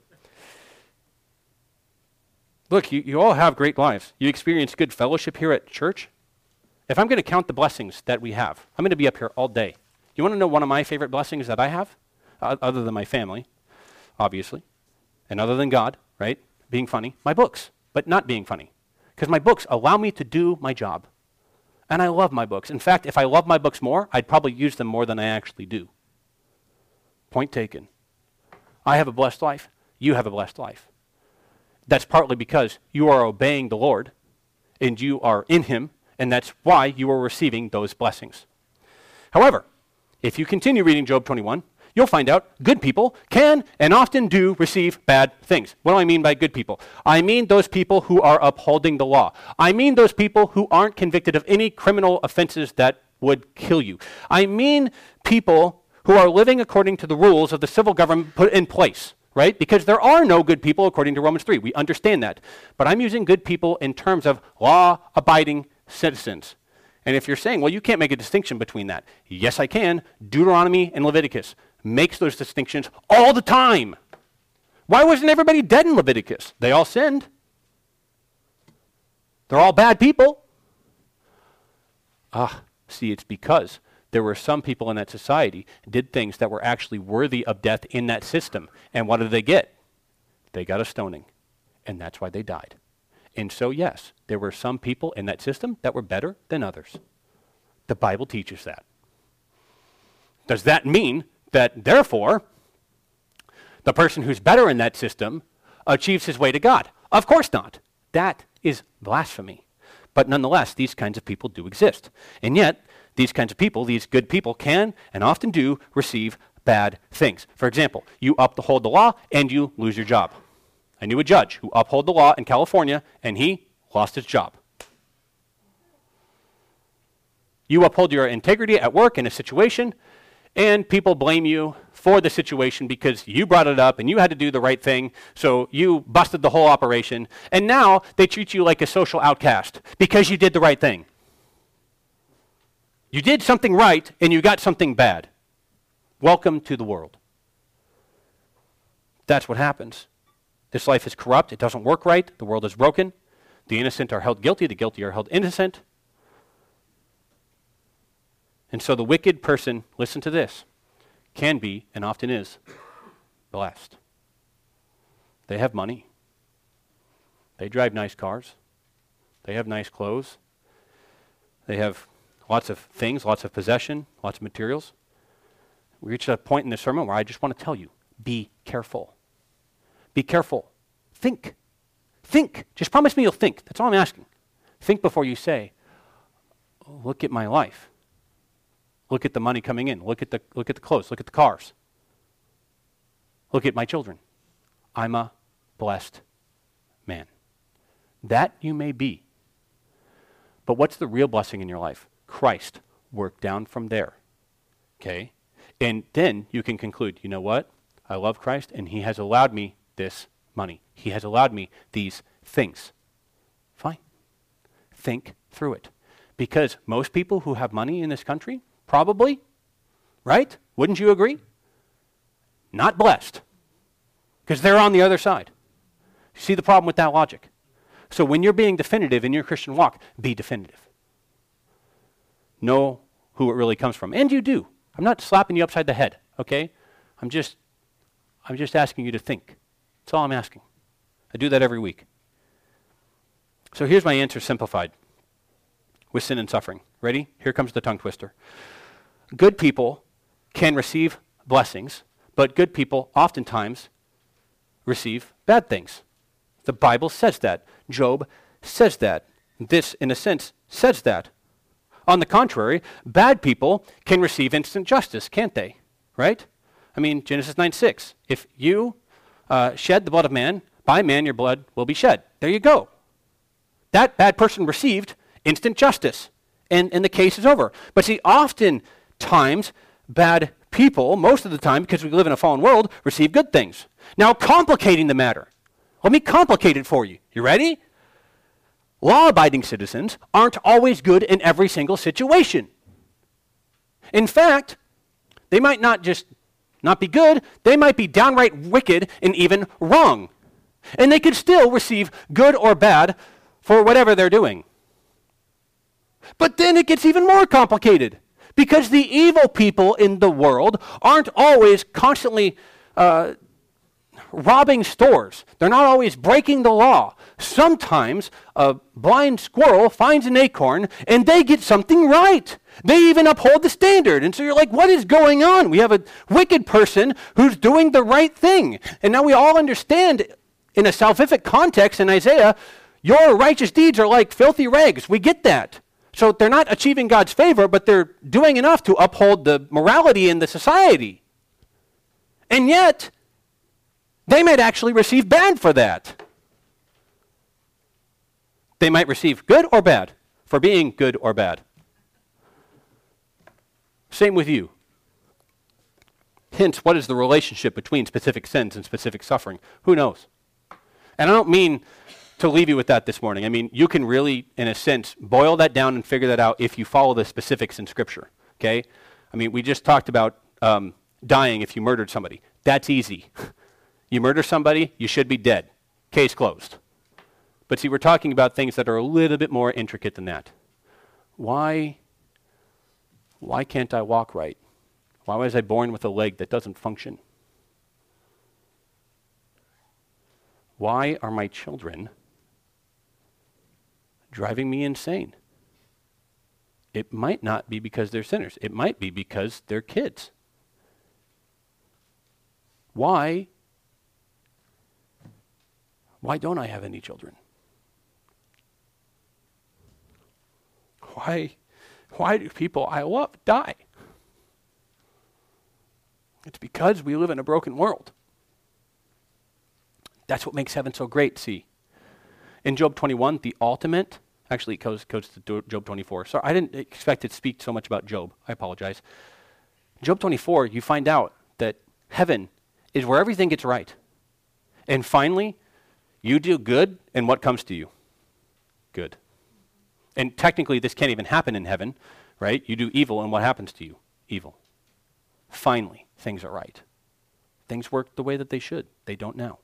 look, you all have great lives. You experience good fellowship here at church. If I'm going to count the blessings that we have, I'm going to be up here all day. You want to know one of my favorite blessings that I have, other than my family? obviously, and other than God, right, being funny, my books, but not being funny. Because my books allow me to do my job. And I love my books. In fact, if I love my books more, I'd probably use them more than I actually do. Point taken. I have a blessed life. You have a blessed life. That's partly because you are obeying the Lord, and you are in him, and that's why you are receiving those blessings. However, if you continue reading Job 21, you'll find out good people can and often do receive bad things. What do I mean by good people? I mean those people who are upholding the law. I mean those people who aren't convicted of any criminal offenses that would kill you. I mean people who are living according to the rules of the civil government put in place, right? Because there are no good people according to Romans 3. We understand that. But I'm using good people in terms of law-abiding citizens. And if you're saying, well, you can't make a distinction between that. Yes, I can. Deuteronomy and Leviticus makes those distinctions all the time. Why wasn't everybody dead in Leviticus? They all sinned. They're all bad people. See, it's because there were some people in that society did things that were actually worthy of death in that system. And what did they get? They got a stoning. And that's why they died. And so, yes, there were some people in that system that were better than others. The Bible teaches that. Does that mean that, therefore, the person who's better in that system achieves his way to God? Of course not. That is blasphemy. But nonetheless, these kinds of people do exist. And yet, these kinds of people, these good people, can and often do receive bad things. For example, you uphold the law and you lose your job. I knew a judge who upheld the law in California and he lost his job. You uphold your integrity at work in a situation, and people blame you for the situation because you brought it up and you had to do the right thing, so you busted the whole operation, and now they treat you like a social outcast because you did the right thing. You did something right and you got something bad. Welcome to the world. That's what happens. This life is corrupt. It doesn't work right. The world is broken. The innocent are held guilty. The guilty are held innocent. And so the wicked person, listen to this, can be, and often is, blessed. They have money. They drive nice cars. They have nice clothes. They have lots of things, lots of possession, lots of materials. We reached a point in this sermon where I just want to tell you, be careful. Be careful. Think. Think. Just promise me you'll think. That's all I'm asking. Think before you say, look at my life. Look at the money coming in. Look at the clothes. Look at the cars. Look at my children. I'm a blessed man. That you may be. But what's the real blessing in your life? Christ worked down from there. Okay? And then you can conclude, you know what? I love Christ and he has allowed me this money. He has allowed me these things. Fine. Think through it. Because most people who have money in this country, probably, right? Wouldn't you agree? Not blessed. Because they're on the other side. You see the problem with that logic? So when you're being definitive in your Christian walk, be definitive. Know who it really comes from. And you do. I'm not slapping you upside the head, okay? I'm just asking you to think. That's all I'm asking. I do that every week. So here's my answer simplified with sin and suffering. Ready? Here comes the tongue twister. Good people can receive blessings, but good people oftentimes receive bad things. The Bible says that. Job says that. This, in a sense, says that. On the contrary, bad people can receive instant justice, can't they? Right? I mean, Genesis 9:6. If you shed the blood of man, by man your blood will be shed. There you go. That bad person received instant justice, and the case is over. But see, oftentimes, bad people, most of the time, because we live in a fallen world, receive good things. Now, complicating the matter. Let me complicate it for you. You ready? Law-abiding citizens aren't always good in every single situation. In fact, they might not just not be good, they might be downright wicked and even wrong. And they could still receive good or bad for whatever they're doing. But then it gets even more complicated, because the evil people in the world aren't always constantly robbing stores. They're not always breaking the law. Sometimes a blind squirrel finds an acorn and they get something right. They even uphold the standard. And so you're like, what is going on? We have a wicked person who's doing the right thing. And now we all understand in a salvific context in Isaiah, your righteous deeds are like filthy rags. We get that. So they're not achieving God's favor, but they're doing enough to uphold the morality in the society. And yet, they might actually receive bad for that. They might receive good or bad for being good or bad. Same with you. Hence, what is the relationship between specific sins and specific suffering? Who knows? And I don't mean to leave you with that this morning. I mean, you can really, in a sense, boil that down and figure that out if you follow the specifics in Scripture, okay? I mean, we just talked about dying if you murdered somebody. That's easy. You murder somebody, you should be dead. Case closed. But see, we're talking about things that are a little bit more intricate than that. Why can't I walk right? Why was I born with a leg that doesn't function? Why are my children driving me insane? It might not be because they're sinners. It might be because they're kids. Why don't I have any children? Why do people I love die? It's because we live in a broken world. That's what makes heaven so great, see. In Job 21, the ultimate, actually it goes to Job 24. Sorry, I didn't expect it to speak so much about Job. I apologize. Job 24, you find out that heaven is where everything gets right. And finally, you do good, and what comes to you? Good. And technically, this can't even happen in heaven, right? You do evil, and what happens to you? Evil. Finally, things are right. Things work the way that they should. They don't now.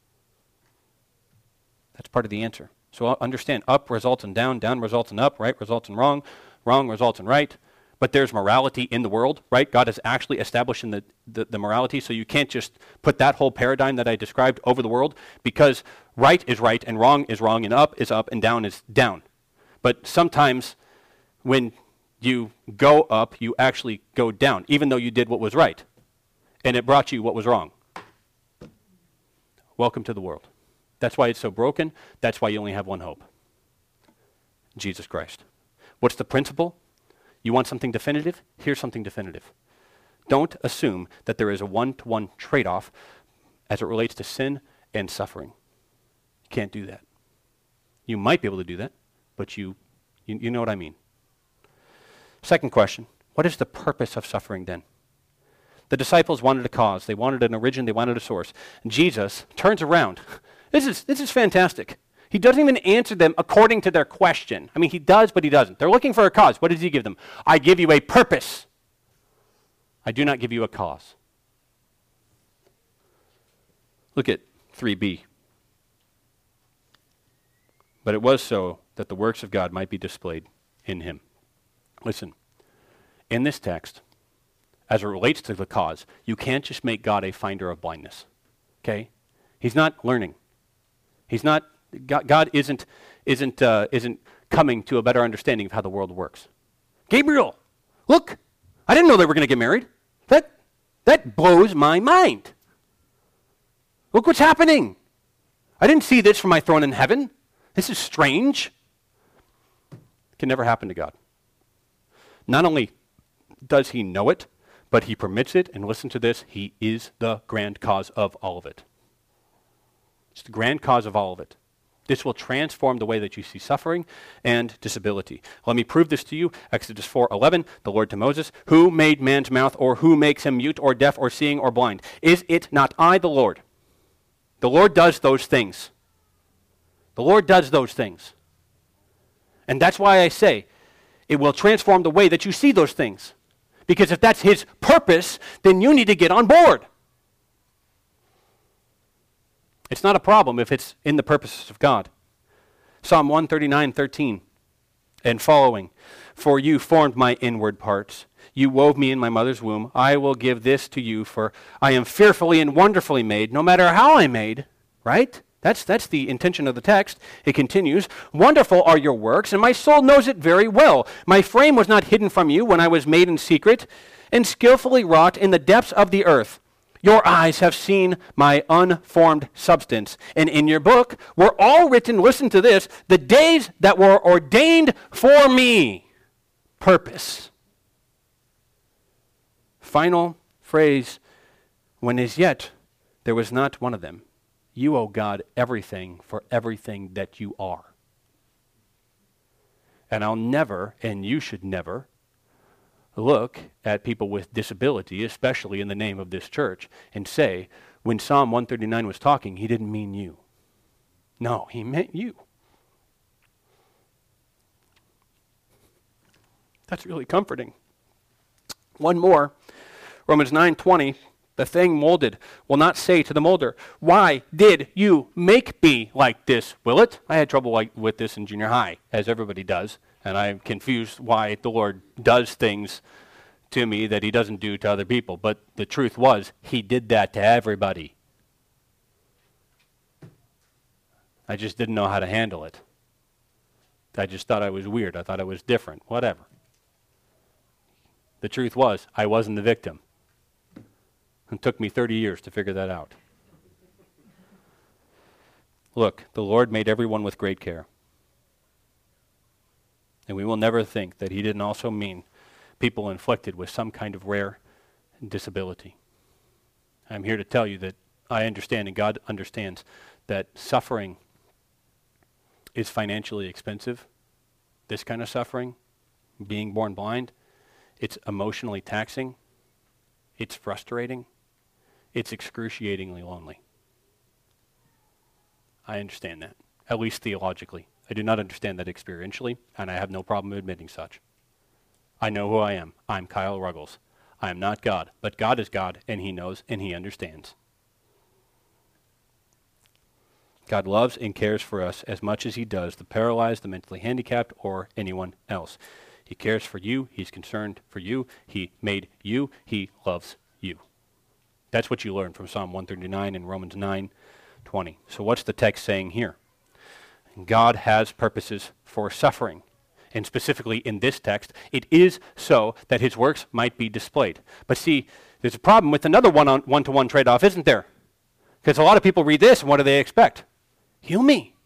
That's part of the answer. So understand, up results in down, down results in up, right results in wrong, wrong results in right. But there's morality in the world, right? God is actually establishing the morality, so you can't just put that whole paradigm that I described over the world, because right is right and wrong is wrong and up is up and down is down. But sometimes when you go up, you actually go down, even though you did what was right, and it brought you what was wrong. Welcome to the world. That's why it's so broken. That's why you only have one hope. Jesus Christ. What's the principle? You want something definitive? Here's something definitive. Don't assume that there is a one-to-one trade-off as it relates to sin and suffering. You can't do that. You might be able to do that, but you know what I mean. Second question, what is the purpose of suffering then? The disciples wanted a cause. They wanted an origin. They wanted a source. And Jesus turns around. This is fantastic. He doesn't even answer them according to their question. I mean, he does, but he doesn't. They're looking for a cause. What does he give them? I give you a purpose. I do not give you a cause. Look at 3b. But it was so that the works of God might be displayed in him. Listen, in this text, as it relates to the cause, you can't just make God a finder of blindness. Okay? He's not learning. He's not. God isn't coming to a better understanding of how the world works. Gabriel, look, I didn't know they were going to get married. That blows my mind. Look what's happening. I didn't see this from my throne in heaven. This is strange. It can never happen to God. Not only does he know it, but he permits it, and listen to this, he is the grand cause of all of it. It's the grand cause of all of it. This will transform the way that you see suffering and disability. Let me prove this to you. Exodus 4:11, the Lord to Moses, who made man's mouth, or who makes him mute or deaf or seeing or blind? Is it not I, the Lord? The Lord does those things. The Lord does those things. And that's why I say it will transform the way that you see those things. Because if that's his purpose, then you need to get on board. It's not a problem if it's in the purposes of God. Psalm 139:13 and following. For you formed my inward parts. you wove me in my mother's womb. I will give this to you, for I am fearfully and wonderfully made, no matter how I'm made. Right? That's the intention of the text. It continues, wonderful are your works, and my soul knows it very well. My frame was not hidden from you when I was made in secret and skillfully wrought in the depths of the earth. Your eyes have seen my unformed substance, and in your book were all written, listen to this, the days that were ordained for me. Purpose. Final phrase, when as yet there was not one of them. You owe God everything for everything that you are. And I'll never, and you should never, look at people with disability, especially in the name of this church, and say, when Psalm 139 was talking, he didn't mean you. No, he meant you. That's really comforting. One more, Romans 9:20. The thing molded will not say to the molder, why did you make me like this, will it? I had trouble with this in junior high, as everybody does, and I'm confused why the Lord does things to me that he doesn't do to other people. But the truth was, he did that to everybody. I just didn't know how to handle it. I just thought I was weird. I thought I was different, whatever. The truth was, I wasn't the victim. It took me 30 years to figure that out. Look, the Lord made everyone with great care. And we will never think that he didn't also mean people inflicted with some kind of rare disability. I'm here to tell you that I understand and God understands that suffering is financially expensive. This kind of suffering, being born blind, it's emotionally taxing. It's frustrating. It's excruciatingly lonely. I understand that, at least theologically. I do not understand that experientially, and I have no problem admitting such. I know who I am. I'm Kyle Ruggles. I am not God, but God is God, and he knows, and he understands. God loves and cares for us as much as he does the paralyzed, the mentally handicapped, or anyone else. He cares for you. He's concerned for you. He made you. He loves you. That's what you learn from Psalm 139 and Romans 9:20. So what's the text saying here? God has purposes for suffering. And specifically in this text, it is so that his works might be displayed. But see, there's a problem with another one-to-one trade-off, isn't there? Because a lot of people read this, and what do they expect? Heal me.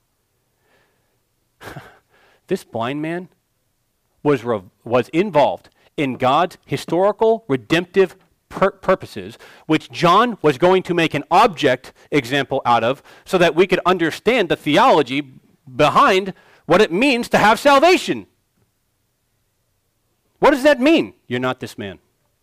This blind man was involved in God's historical redemptive purposes, which John was going to make an object example out of so that we could understand the theology behind what it means to have salvation. What does that mean? You're not this man.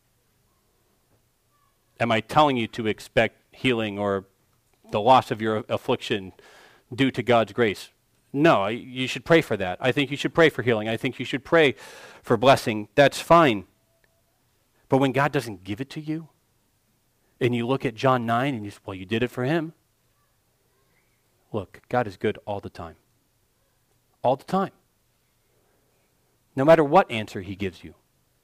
Am I telling you to expect healing or the loss of your affliction due to God's grace? No, you should pray for that. I think you should pray for healing. I think you should pray for blessing. That's fine. But when God doesn't give it to you, and you look at John 9 and you say, well, you did it for him. Look, God is good all the time. All the time. No matter what answer he gives you.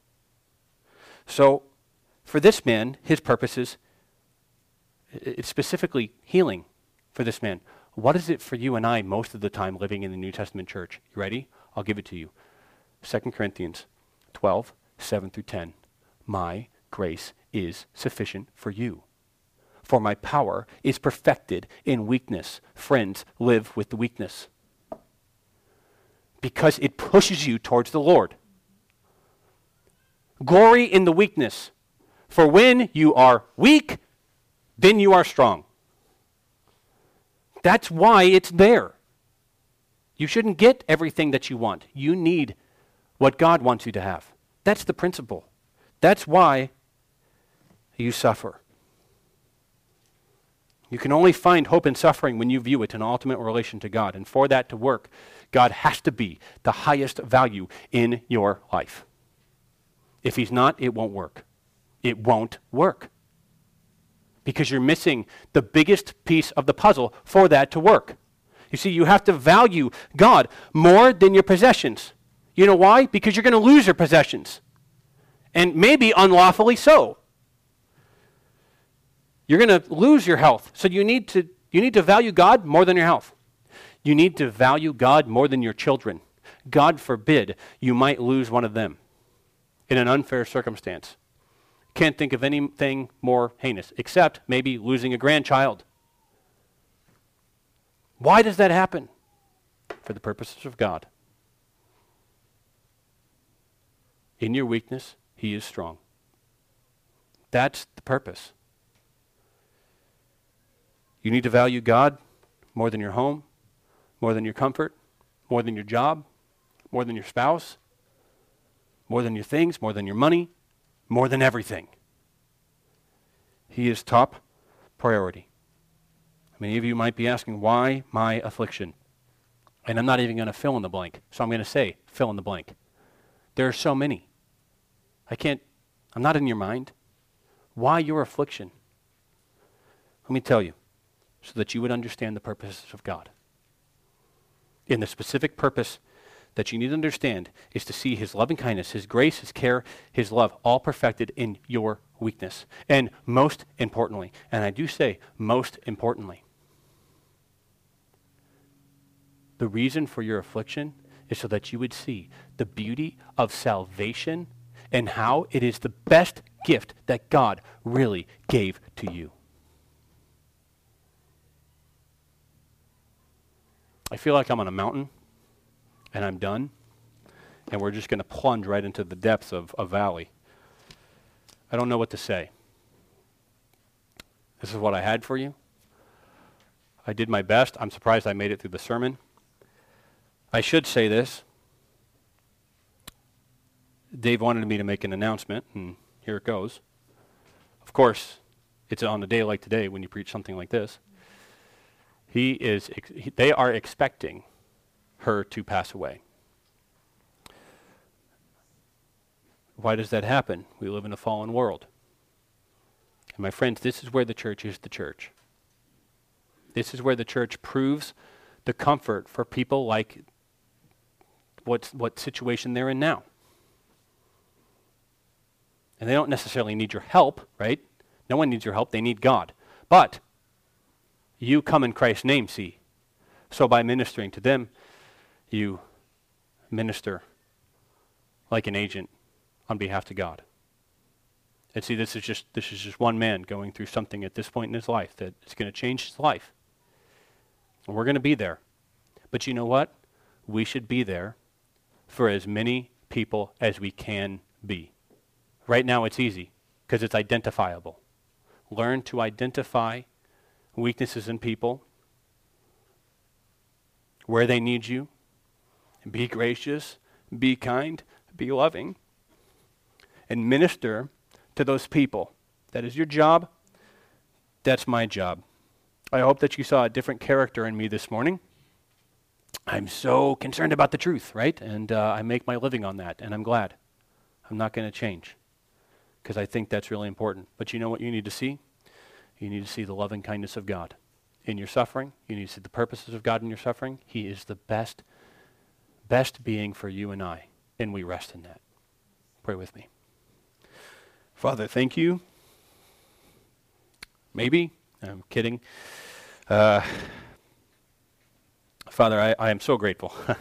So, for this man, his purpose is, it's specifically healing for this man. What is it for you and I most of the time living in the New Testament church? You ready? I'll give it to you. 2 Corinthians 12, 7 through 10. My grace is sufficient for you. For my power is perfected in weakness. Friends, live with the weakness. Because it pushes you towards the Lord. Glory in the weakness. For when you are weak, then you are strong. That's why it's there. You shouldn't get everything that you want. You need what God wants you to have. That's the principle. That's why you suffer. You can only find hope in suffering when you view it in ultimate relation to God. And for that to work, God has to be the highest value in your life. If he's not, it won't work. It won't work. Because you're missing the biggest piece of the puzzle for that to work. You see, you have to value God more than your possessions. You know why? Because you're going to lose your possessions. and maybe unlawfully so. You're going to lose your health. So you need to value God more than your health. You need to value God more than your children. God forbid you might lose one of them in an unfair circumstance. Can't think of anything more heinous, except maybe losing a grandchild. Why does that happen? For the purposes of God. In your weakness, He is strong. That's the purpose. You need to value God more than your home, more than your comfort, more than your job, more than your spouse, more than your things, more than your money, more than everything. He is top priority. Many of you might be asking, why my affliction? And I'm not even going to fill in the blank. So I'm going to say, fill in the blank. There are so many. I'm not in your mind. Why your affliction? Let me tell you, so that you would understand the purposes of God. And the specific purpose that you need to understand is to see His loving kindness, His grace, His care, His love, all perfected in your weakness. And most importantly, and I do say most importantly, the reason for your affliction is so that you would see the beauty of salvation and how it is the best gift that God really gave to you. I feel like I'm on a mountain, and I'm done, and we're just going to plunge right into the depths of a valley. I don't know what to say. This is what I had for you. I did my best. I'm surprised I made it through the sermon. I should say this. Dave wanted me to make an announcement, and here it goes. Of course, it's on a day like today when you preach something like this. They are expecting her to pass away. Why does that happen? We live in a fallen world. And my friends, this is where the church is the church. This is where the church proves the comfort for people like what situation they're in now. And they don't necessarily need your help, right? No one needs your help. They need God. But you come in Christ's name, see. So by ministering to them, you minister like an agent on behalf of God. And see, this is just one man going through something at this point in his life that is going to change his life. And we're going to be there. But you know what? We should be there for as many people as we can be. Right now it's easy because it's identifiable. Learn to identify weaknesses in people, where they need you, and be gracious, be kind, be loving, and minister to those people. That is your job. That's my job. I hope that you saw a different character in me this morning. I'm so concerned about the truth, right? And I make my living on that, and I'm glad. I'm not going to change because I think that's really important. But you know what you need to see? You need to see the loving kindness of God in your suffering. You need to see the purposes of God in your suffering. He is the best being for you and I, and we rest in that. Pray with me. Father, thank you. Maybe. I'm kidding. Father, I am so grateful. I'm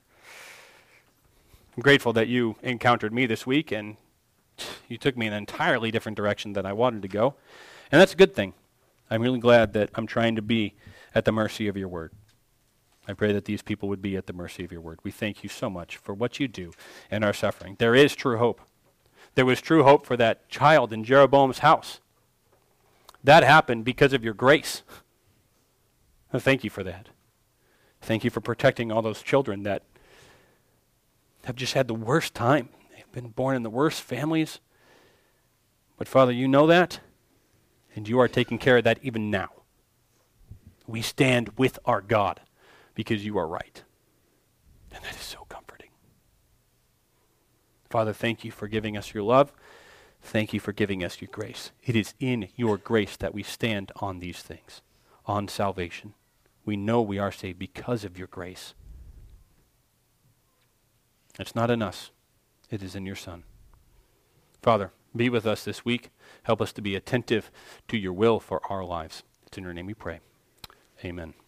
grateful that you encountered me this week, and you took me in an entirely different direction than I wanted to go. And that's a good thing. I'm really glad that I'm trying to be at the mercy of your word. I pray that these people would be at the mercy of your word. We thank you so much for what you do in our suffering. There is true hope. There was true hope for that child in Jeroboam's house. That happened because of your grace. Well, thank you for that. Thank you for protecting all those children that have just had the worst time. They've been born in the worst families. But Father, you know that. And you are taking care of that even now. We stand with our God because you are right. And that is so comforting. Father, thank you for giving us your love. Thank you for giving us your grace. It is in your grace that we stand on these things, on salvation. We know we are saved because of your grace. It's not in us. It is in your Son. Father, be with us this week. Help us to be attentive to your will for our lives. It's in your name we pray. Amen.